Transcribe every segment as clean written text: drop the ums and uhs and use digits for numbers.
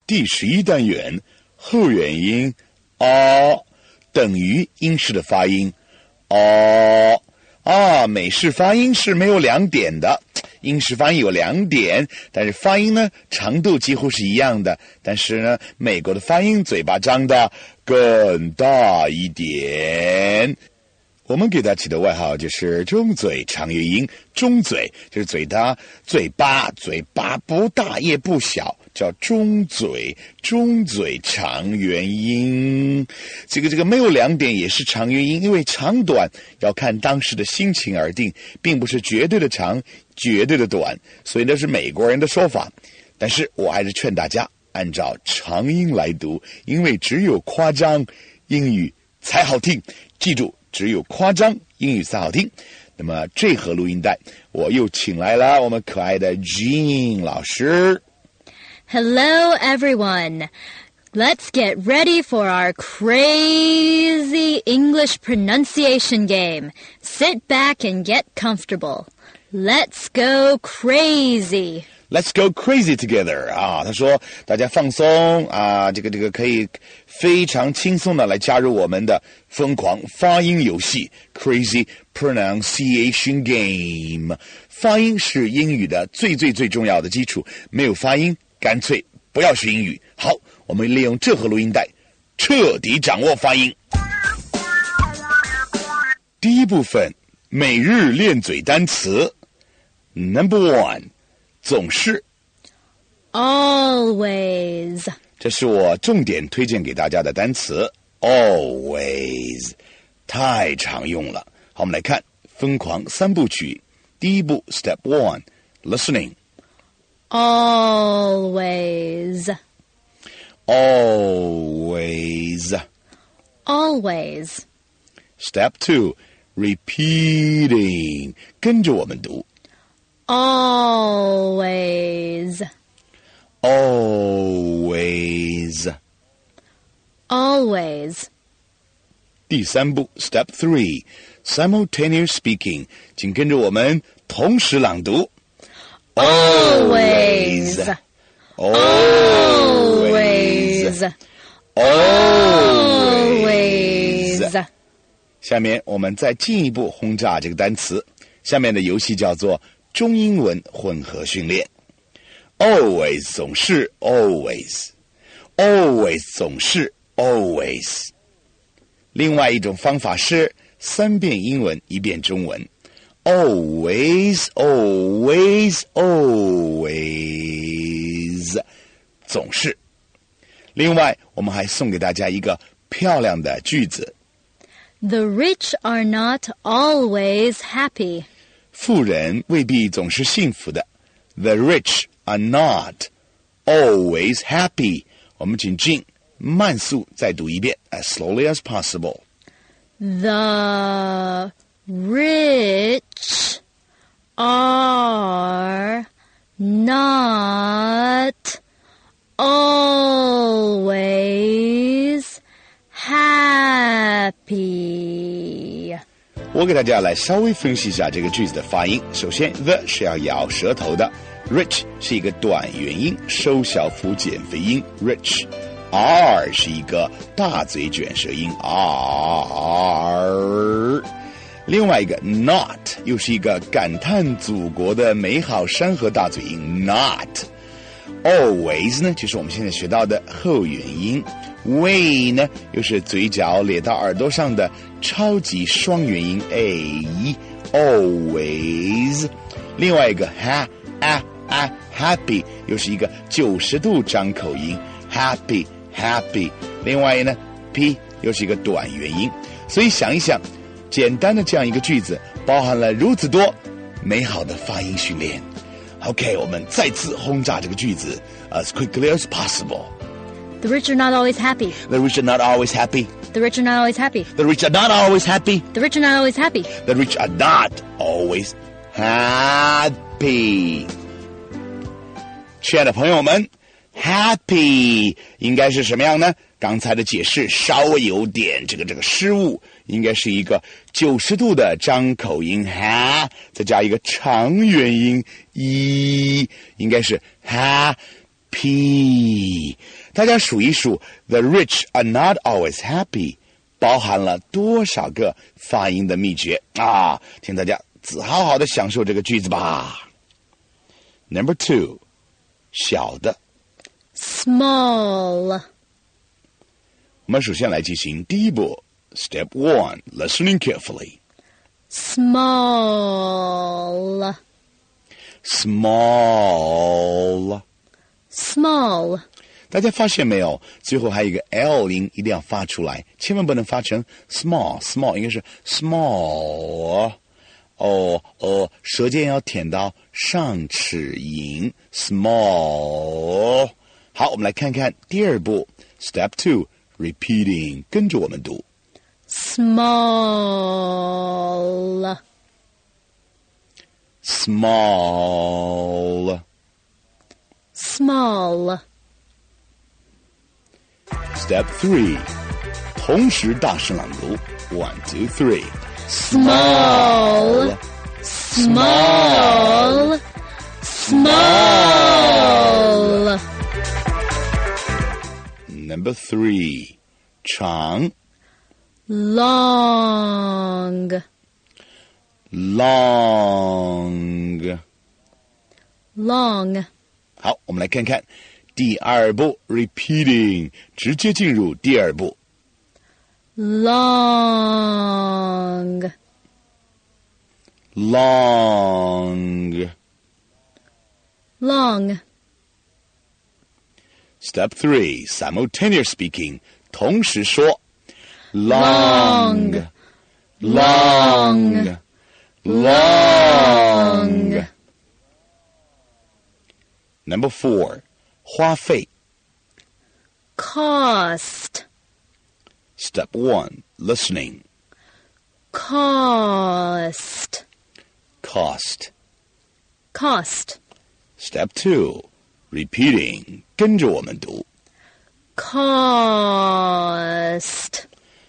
第11单元后元音 a 等于英式的发音 a 美式发音是没有两点的，英式发音有两点，但是发音呢长度几乎是一样的，但是呢美国的发音嘴巴张得更大一点。我们给它起的外号就是中嘴长元音，中嘴就是嘴巴不大也不小，叫中嘴长元音。这个没有两点也是长元音，因为长短要看当时的心情而定，并不是绝对的长绝对的短，所以那是美国人的说法。但是我还是劝大家按照长音来读，因为只有夸张英语才好听，记住只有夸张英语才好听。那么这盒录音带我又请来了我们可爱的 Jean 老师。 Hello everyone. Let's get ready for our crazy English pronunciation game. Sit back and get comfortable. Let's go crazy. Let's go crazy together 他说大家放松这个可以非常轻松的来加入我们的疯狂发音游戏 Crazy Pronunciation Game。 发音是英语的最重要的基础，没有发音干脆不要学英语。好，我们利用这盒录音带彻底掌握发音。第一部分，每日练嘴单词。 Number 1，总是 Always. 这是我重点推荐给大家的单词 Always， 太常用了。好，我们来看疯狂三部曲。第一步 Step 1 Listening Always. Always. Always. Step 2 Repeating 跟着我们读 Always. Always. Always. 第三步 Step 3 Simultaneous Speaking 请跟着我们同时朗读 Always. Always. Always. 下面我们再进一步轰炸这个单词，下面的游戏叫做中英文混合训练。 Always 总是 Always， Always 总是 Always。 另外一种方法是3遍英文1遍中文 Always Always Always 总是。另外我们还送给大家一个漂亮的句子 The rich are not always happy. 富人未必总是幸福的 The rich are not always happy。 我们请进慢速再读一遍 as slowly as possible. The rich are not always happy. 我给大家来稍微分析一下这个句子的发音。首先 the 是要咬舌头的， rich 是一个短元音收小腹减肥音 rich， r 是一个大嘴卷舌音 r。 另外一个 not 又是一个感叹祖国的美好山河大嘴音 not。 always 呢就是我们现在学到的后元音， way 呢又是嘴角咧到耳朵上的超级双元音 a always。 另外一个 happy 又是一个90度张口音 happy。 另外呢 p 又是一个短元音。所以想一想，简单的这样一个句子包含了如此多美好的发音训练。 OK， 我们再次轰炸这个句子 as quickly as possible. The rich are not always happy. The rich are not always happy. The rich are not always happy. The rich are not always happy. The rich are not always happy. The rich are not always happy. 亲爱的朋友们， happy 应该是什么样呢？刚才的解释稍微有点这个失误，应该是一个90度的张口音 ha， 再加一个长元音 e， 应该是 happy。 大家数一数 The rich are not always happy 包含了多少个发音的秘诀啊？请大家好好的享受这个句子吧。Number 2， 小的 small， 我们首先来进行第一步 Step 1 Listening carefully small， Small small， 大家发现没有，最后还有一个 L 音一定要发出来，千万不能发成 small 应该是 small 舌尖要舔到上齿龈 small。 好，我们来看看第二步 Step 2 Repeating 跟着我们读 small， small small， Step 3同时大声朗读 1, 2, 3 small small small。 Number 3 长 long long long， 好，我们来看看第二步 Repeating 直接进入第二步 long long long。 Step 3 Simultaneous speaking 同时说 long long long Number 4花费 cost Step 1 Listening cost Cost cost Step 2 Repeating 跟着我们读 cost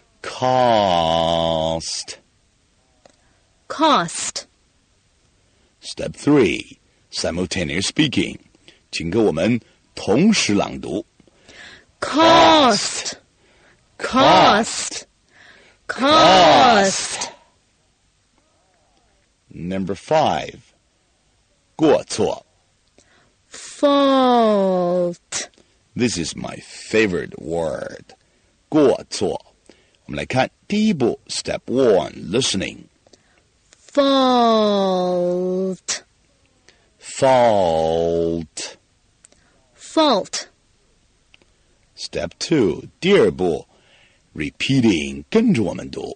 Cost cost Step 3 Simultaneous speaking 请跟我们同时朗读 cost cost cost。 Number 5过错 fault This is my favorite word 过错我们来看第一步 Step 1 Listening fault Fault fault Step 2 第二步 Repeating 跟着我们读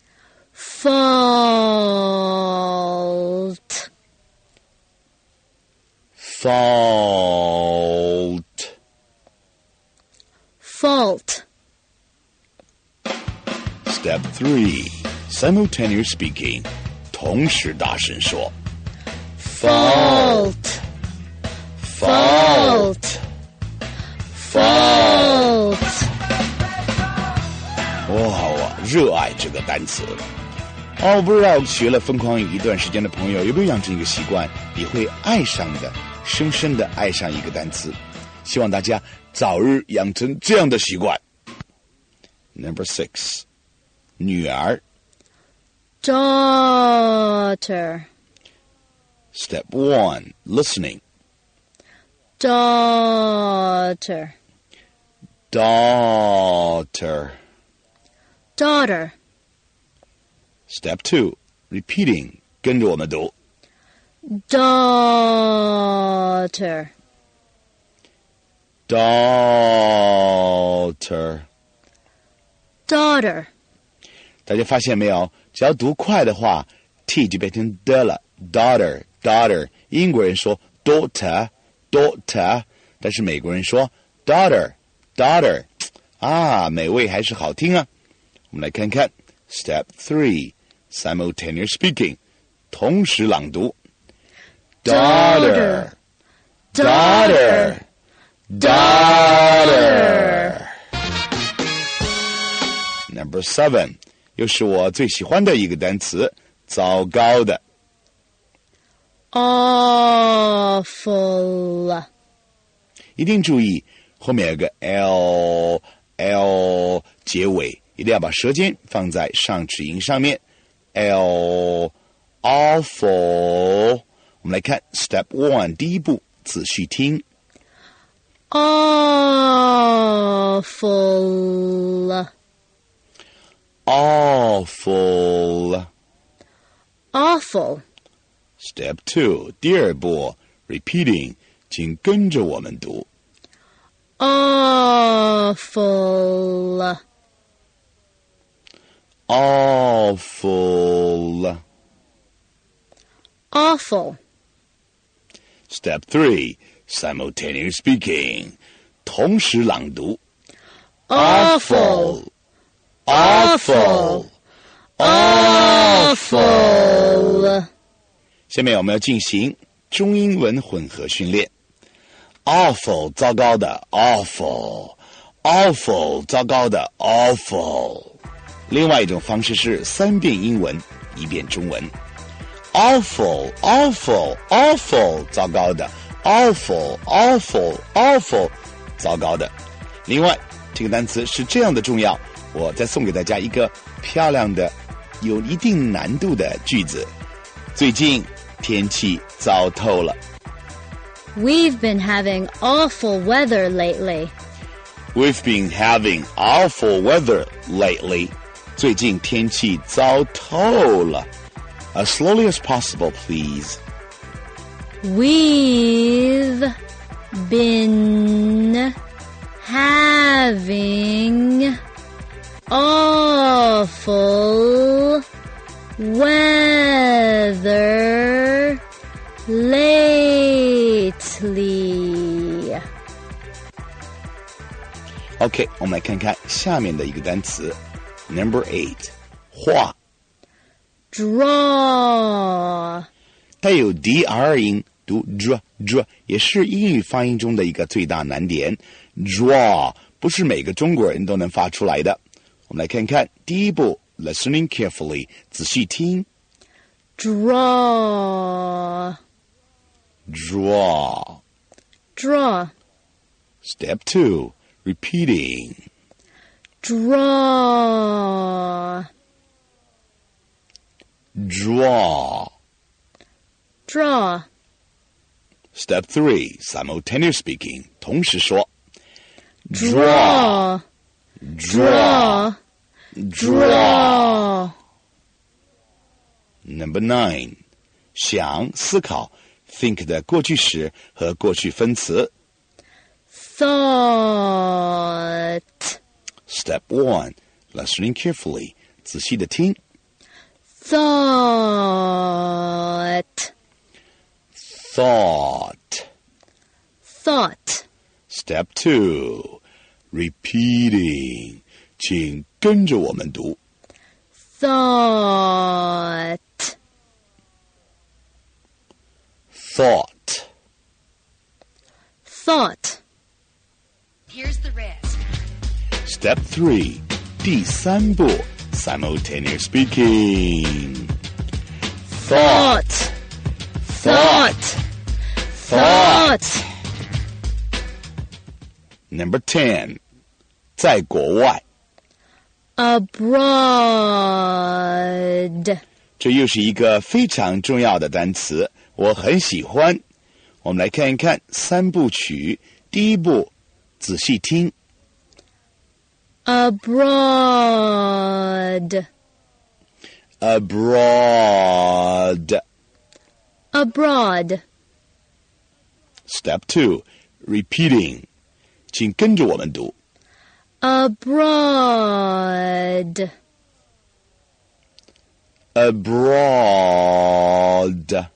fault Fault fault Step 3 Simultaneous speaking 同时大声说 fault fault fault。 哇，热爱这个单词我不知道学了疯狂语一段时间的朋友有没有养成一个习惯，也会爱上的，深深的爱上一个单词。希望大家早日养成这样的习惯。Number 6女儿 daughter Step 1 Listening daughter Daughter daughter Step 2 Repeating 跟着我们读 daughter Daughter daughter。 大家发现没有，只要读快的话 T 就变成的了 Daughter Daughter 英国人说 Daughter Daughter 但是美国人说 Daughter Daughter 美味还是好听啊。我们来看看 Step 3 Simultaneous speaking 同时朗读 Daughter Daughter Daughter Number 7又是我最喜欢的一个单词，糟糕的。 awful 一定注意， 后面有个 l 结尾，一定要把舌尖放在上齿龈上面。awful。我们来看 Step 1， 第一步，仔细听。 awful awful awful Step 2， 第二步 repeating， 请跟着我们读。 awful awful awful Step 3， simultaneous speaking， 同时朗读。 awful awful awful 下面我们要进行中英文混合训练。awful 糟糕的 awful awful 糟糕的 awful。另外一种方式是3遍英文1遍中文。awful awful awful 糟糕的 awful awful awful 糟糕的。另外这个单词是这样的重要，我再送给大家一个漂亮的有一定难度的句子。最近天气糟透了。 We've been having awful weather lately. We've been having awful weather lately. 最近天气糟透了。As slowly as possible, please. We've been having awful weather lately. OK， 我们来看看下面的一个单词 Number 8， 画。 Draw. 带有 dr 音读 dr 也是英语发音中的一个最大难点。 draw 不是每个中国人都能发出来的。我们来看看第一步 listening carefully， 仔细听。 Draw. draw Draw. Step 2, repeating. Draw. Draw. Draw. Step 3, simultaneous speaking. 同时说。 Draw. Draw. Draw. Number 9, 想思考 think 的过去时和过去分词。 Thought. Step 1, listening carefully. 仔细的听。 Thought. Thought. Thought. Step 2, repeating. 请跟着我们读。 Thought. Thought. Thought. Here's the rest. Step 3, 第三步 simultaneous speaking. Thought. Thought. Thought. Number 10, 在国外。 Abroad. 这又是一个非常重要的单词，我很喜欢。我们来看一看三部曲。第一步，仔细听。 Abroad. Abroad. Abroad. Step 2, repeating. 请跟着我们读。 Abroad. Abroad.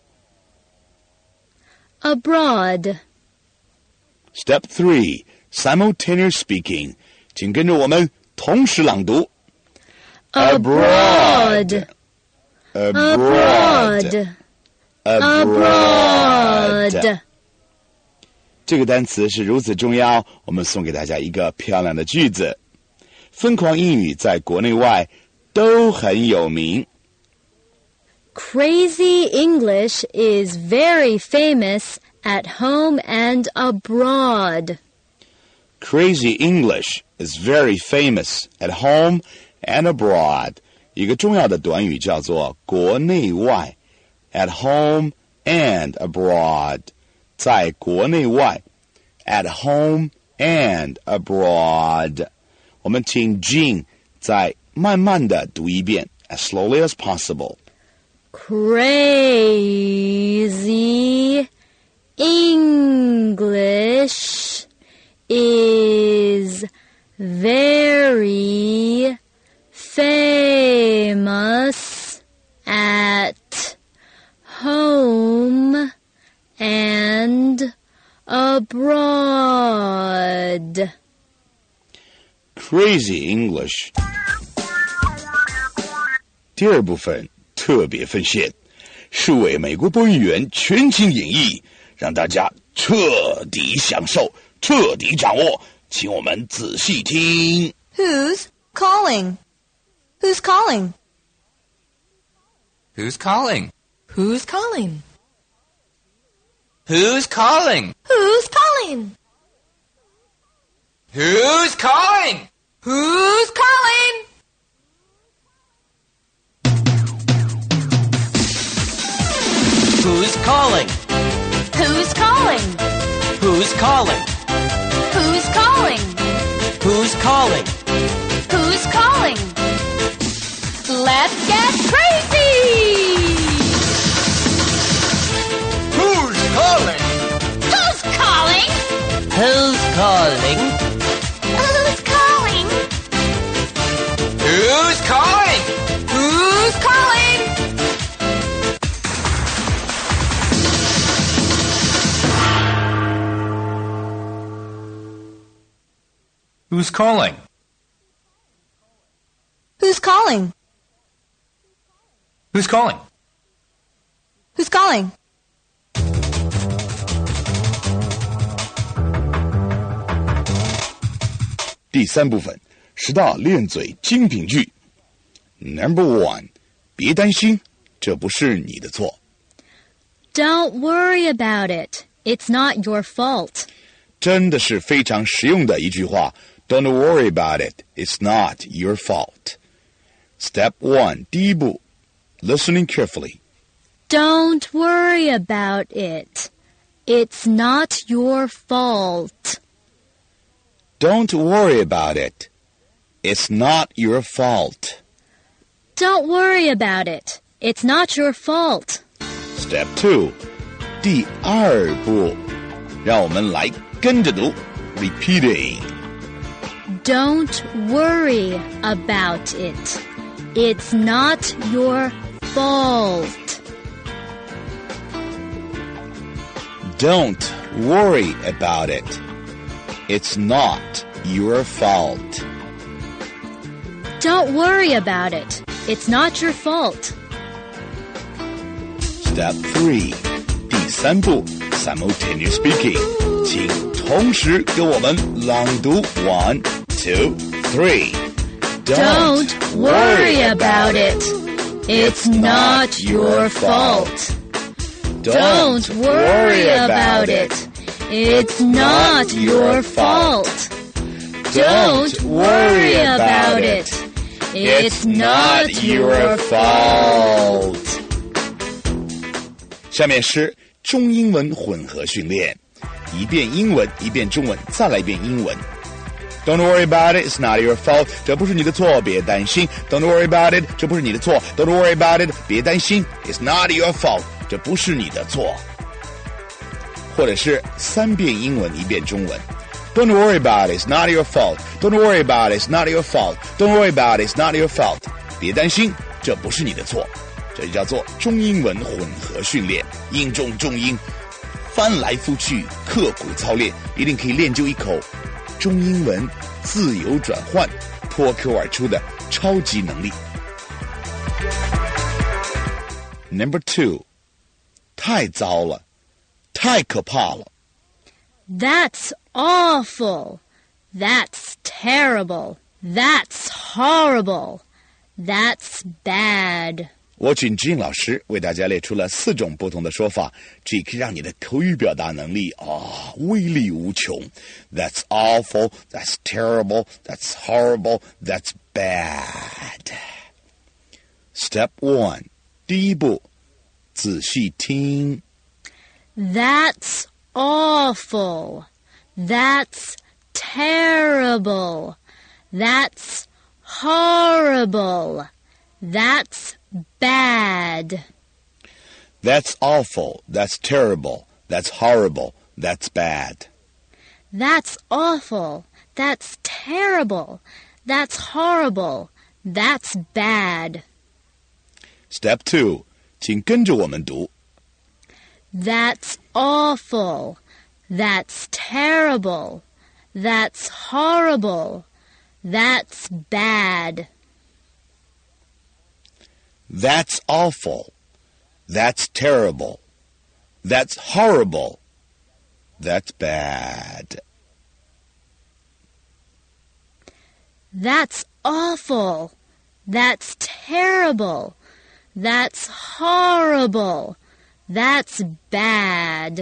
Abroad. Step 3, simultaneous speaking. 请跟着我们同时朗读。 Abroad. Abroad. Abroad. 这个单词是如此重要，我们送给大家一个漂亮的句子。疯狂英语在国内外都很有名。 Crazy English is very famous at home and abroad. Crazy English is very famous at home and abroad. 一个重要的短语叫做国内外 at home and abroad. 在国内外 at home and abroad. 我们请 Jean 再慢慢的读一遍 as slowly as possible. Crazy English is very famous at home and abroad. Crazy English. 第二部分特别分线，是为美国播音员全情演绎，让大家彻底享受，彻底掌握。请我们仔细听。 Who's calling? Who's calling? Who's calling? Who's calling? Who's calling? Who's calling? Who's calling? Who's calling? Who's calling? Who's calling? Who's calling? Who's calling? Who's calling? Who's calling? Let's get crazy! Who's calling? Who's calling? Who's calling? Who's calling? Who's calling? Who's calling? Who's calling? Who's calling? Who's calling? Who's calling? .第三部分10大练嘴精品句。Number 1， 别担心，这不是你的错。 Don't worry about it. It's not your fault. 真的是非常实用的一句话。Don't worry about it. It's not your fault. Step 1， 第一步 ，listening carefully. Don't worry about it. It's not your fault. Don't worry about it. It's not your fault. Don't worry about it. It's not your fault. Step 2， 第二步，让我们来跟着读 ，repeating. Don't worry about it. It's not your fault. Don't worry about it. It's not your fault. Don't worry about it. It's not your fault. Step 3， 第三步 simultaneous speaking， 请同时跟我们朗读 1, 2, 3. Don't worry about it. It's not your fault. Don't worry about it. It's not your fault. Don't worry about it. It's not your fault. 下面是中英文混合训练，一遍英文，一遍中文，再来一遍英文。Don't worry about it, it's not your fault. 这不是你的错，别担心。Don't worry about it, 这不是你的错。Don't worry about it, 别担心。It's not your fault, 这不是你的错。或者是3遍英文，1遍中文。Don't worry about it, it's not your fault. Don't worry about it, it's not your fault. Don't worry about it, it's not your fault. 别担心，这不是你的错。这就叫做中英文混合训练，英中中英，翻来覆去，刻苦操练，一定可以练就一口中英文自由转换、脱口而出的超级能力。Number 2， 太糟了，太可怕了。 That's awful. That's terrible. That's horrible. That's bad. 我请志英老师为大家列出了4种不同的说法，这可以让你的口语表达能力威力无穷。That's awful, that's terrible, that's horrible, that's bad. Step 1, 第一步，仔细听。 That's awful. That's terrible. That's horrible. That's bad. That's awful, that's terrible, that's horrible, that's bad. That's awful. That's terrible. That's horrible. That's bad. Step 2, 请跟着我们读。 That's awful. That's terrible. That's horrible. That's bad. That's awful. That's terrible. That's horrible. That's bad. That's awful. That's terrible. That's horrible. That's bad.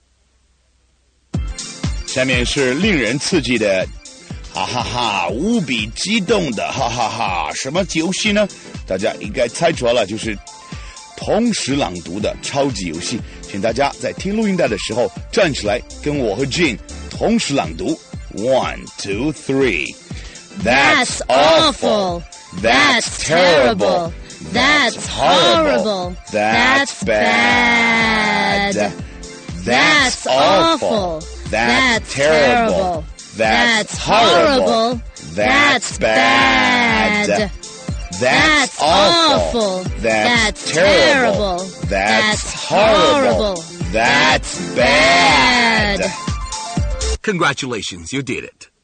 下面是令人刺激的，哈哈哈，无比激动的，哈哈哈，什么游戏呢？大家应该猜出来了，就是同时朗读的超级游戏。请大家在听录音带的时候站起来，跟我和 Jane 同时朗读。1, 2, 3. That's awful. That's terrible. That's horrible. That's bad. That's awful. That's terrible. That's horrible. That's bad. That's awful. That's terrible. That's horrible. That's bad. Congratulations, you did it.